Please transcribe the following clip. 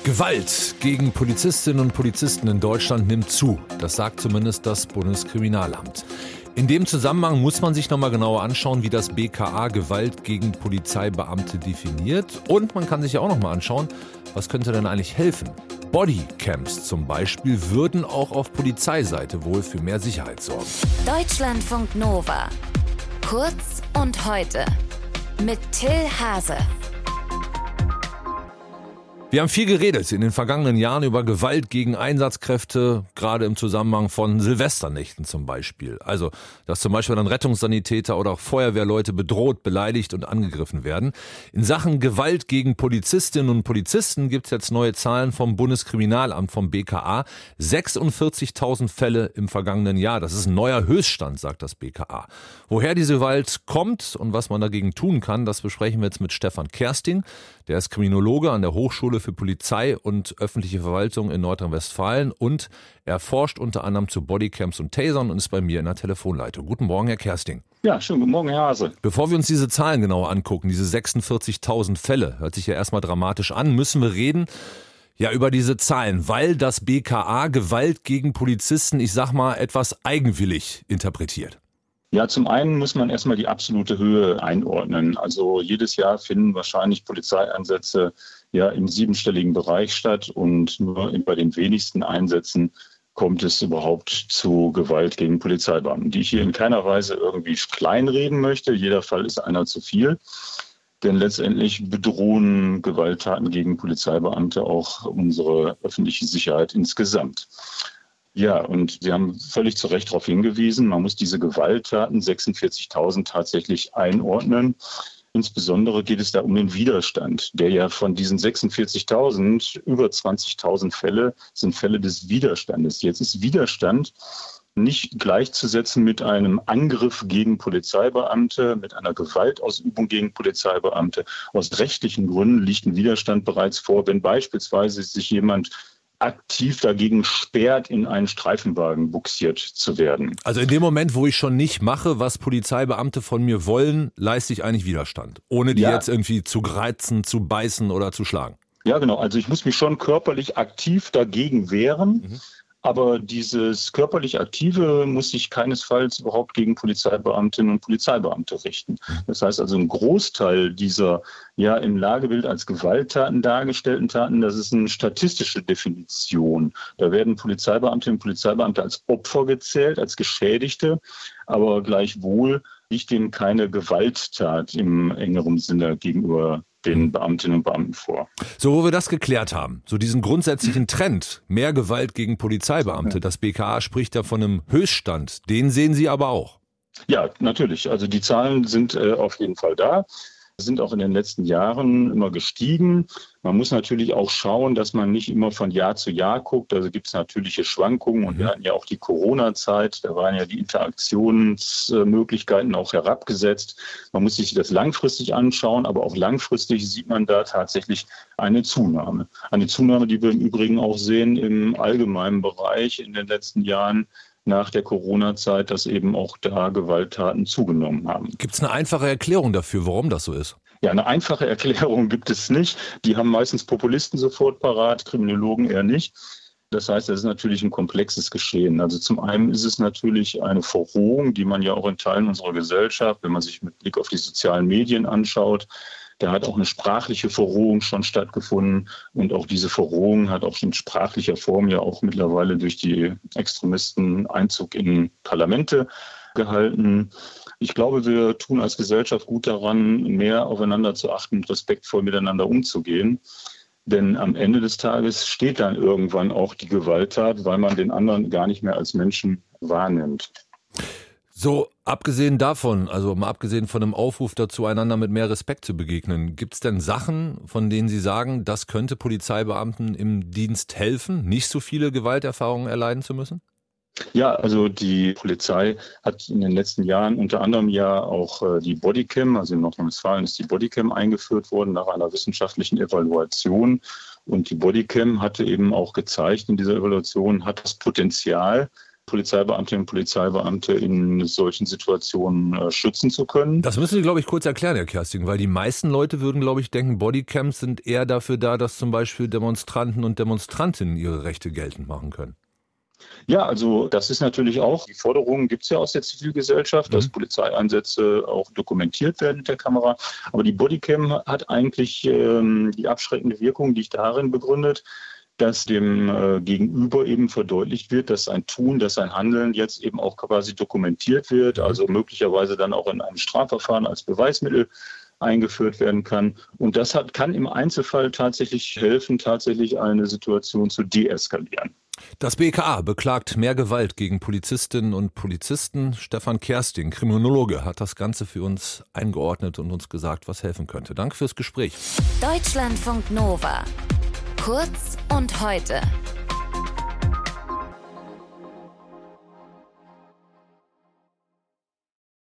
Gewalt gegen Polizistinnen und Polizisten in Deutschland nimmt zu. Das sagt zumindest das Bundeskriminalamt. In dem Zusammenhang muss man sich nochmal genauer anschauen, wie das BKA Gewalt gegen Polizeibeamte definiert. Und man kann sich ja auch nochmal anschauen, was könnte denn eigentlich helfen. Bodycams zum Beispiel würden auch auf Polizeiseite wohl für mehr Sicherheit sorgen. Deutschlandfunk Nova. Kurz und heute. Mit Till Hase. Wir haben viel geredet in den vergangenen Jahren über Gewalt gegen Einsatzkräfte, gerade im Zusammenhang von Silvesternächten zum Beispiel. Also, dass zum Beispiel dann Rettungssanitäter oder auch Feuerwehrleute bedroht, beleidigt und angegriffen werden. In Sachen Gewalt gegen Polizistinnen und Polizisten gibt es jetzt neue Zahlen vom Bundeskriminalamt, vom BKA. 46.000 Fälle im vergangenen Jahr. Das ist ein neuer Höchststand, sagt das BKA. Woher diese Gewalt kommt und was man dagegen tun kann, das besprechen wir jetzt mit Stefan Kersting. Der ist Kriminologe an der Hochschule für Polizei und öffentliche Verwaltung in Nordrhein-Westfalen und er forscht unter anderem zu Bodycams und Tasern und ist bei mir in der Telefonleitung. Guten Morgen, Herr Kersting. Ja, schönen guten Morgen, Herr Hase. Bevor wir uns diese Zahlen genauer angucken, diese 46.000 Fälle, hört sich ja erstmal dramatisch an, müssen wir reden über diese Zahlen, weil das BKA Gewalt gegen Polizisten, ich sag mal, etwas eigenwillig interpretiert. Ja, zum einen muss man erstmal die absolute Höhe einordnen. Also jedes Jahr finden wahrscheinlich Polizeieinsätze im siebenstelligen Bereich statt und nur bei den wenigsten Einsätzen kommt es überhaupt zu Gewalt gegen Polizeibeamten, die ich hier in keiner Weise irgendwie kleinreden möchte. Jeder Fall ist einer zu viel, denn letztendlich bedrohen Gewalttaten gegen Polizeibeamte auch unsere öffentliche Sicherheit insgesamt. Ja, und Sie haben völlig zu Recht darauf hingewiesen, man muss diese Gewalttaten, 46.000, tatsächlich einordnen. Insbesondere geht es da um den Widerstand, der ja von diesen 46.000, über 20.000 Fälle sind Fälle des Widerstandes. Jetzt ist Widerstand nicht gleichzusetzen mit einem Angriff gegen Polizeibeamte, mit einer Gewaltausübung gegen Polizeibeamte. Aus rechtlichen Gründen liegt ein Widerstand bereits vor, wenn beispielsweise sich jemand aktiv dagegen sperrt, in einen Streifenwagen buxiert zu werden. Also in dem Moment, wo ich schon nicht mache, was Polizeibeamte von mir wollen, leiste ich eigentlich Widerstand, ohne die jetzt irgendwie zu reizen, zu beißen oder zu schlagen. Ja, genau. Also ich muss mich schon körperlich aktiv dagegen wehren. Aber dieses körperlich Aktive muss sich keinesfalls überhaupt gegen Polizeibeamtinnen und Polizeibeamte richten. Das heißt also, ein Großteil dieser im Lagebild als Gewalttaten dargestellten Taten, das ist eine statistische Definition. Da werden Polizeibeamtinnen und Polizeibeamte als Opfer gezählt, als Geschädigte, aber gleichwohl liegt ihnen keine Gewalttat im engeren Sinne gegenüber den Beamtinnen und Beamten vor. So, wo wir das geklärt haben, so diesen grundsätzlichen Trend, mehr Gewalt gegen Polizeibeamte, das BKA spricht ja von einem Höchststand, den sehen Sie aber auch. Ja, natürlich. Also die Zahlen sind auf jeden Fall da, sind auch in den letzten Jahren immer gestiegen. Man muss natürlich auch schauen, dass man nicht immer von Jahr zu Jahr guckt. Also gibt es natürliche Schwankungen und wir hatten ja auch die Corona-Zeit. Da waren ja die Interaktionsmöglichkeiten auch herabgesetzt. Man muss sich das langfristig anschauen, aber auch langfristig sieht man da tatsächlich eine Zunahme. Eine Zunahme, die wir im Übrigen auch sehen im allgemeinen Bereich in den letzten Jahren nach der Corona-Zeit, dass eben auch da Gewalttaten zugenommen haben. Gibt es eine einfache Erklärung dafür, warum das so ist? Ja, eine einfache Erklärung gibt es nicht. Die haben meistens Populisten sofort parat, Kriminologen eher nicht. Das heißt, das ist natürlich ein komplexes Geschehen. Also zum einen ist es natürlich eine Verrohung, die man ja auch in Teilen unserer Gesellschaft, wenn man sich mit Blick auf die sozialen Medien anschaut, da hat auch eine sprachliche Verrohung schon stattgefunden und auch diese Verrohung hat auch in sprachlicher Form ja auch mittlerweile durch die Extremisten Einzug in Parlamente gehalten. Ich glaube, wir tun als Gesellschaft gut daran, mehr aufeinander zu achten und respektvoll miteinander umzugehen. Denn am Ende des Tages steht dann irgendwann auch die Gewalttat, weil man den anderen gar nicht mehr als Menschen wahrnimmt. So, abgesehen davon, also mal abgesehen von einem Aufruf dazu, einander mit mehr Respekt zu begegnen, gibt es denn Sachen, von denen Sie sagen, das könnte Polizeibeamten im Dienst helfen, nicht so viele Gewalterfahrungen erleiden zu müssen? Ja, also die Polizei hat in den letzten Jahren unter anderem ja auch die Bodycam, also in Nordrhein-Westfalen ist die Bodycam eingeführt worden nach einer wissenschaftlichen Evaluation. Und die Bodycam hatte eben auch gezeigt, in dieser Evaluation hat das Potenzial, Polizeibeamtinnen und Polizeibeamte in solchen Situationen schützen zu können. Das müssen Sie, glaube ich, kurz erklären, Herr Kersting, weil die meisten Leute würden, glaube ich, denken, Bodycams sind eher dafür da, dass zum Beispiel Demonstranten und Demonstrantinnen ihre Rechte geltend machen können. Ja, also das ist natürlich auch, die Forderung gibt es ja aus der Zivilgesellschaft, dass Polizeieinsätze auch dokumentiert werden mit der Kamera. Aber die Bodycam hat eigentlich die abschreckende Wirkung, die liegt darin begründet, dass dem Gegenüber eben verdeutlicht wird, dass sein Tun, dass sein Handeln jetzt eben auch quasi dokumentiert wird, also möglicherweise dann auch in einem Strafverfahren als Beweismittel eingeführt werden kann. Und das kann im Einzelfall tatsächlich helfen, tatsächlich eine Situation zu deeskalieren. Das BKA beklagt mehr Gewalt gegen Polizistinnen und Polizisten. Stefan Kersting, Kriminologe, hat das Ganze für uns eingeordnet und uns gesagt, was helfen könnte. Danke fürs Gespräch. Deutschlandfunk Nova. Kurz und heute.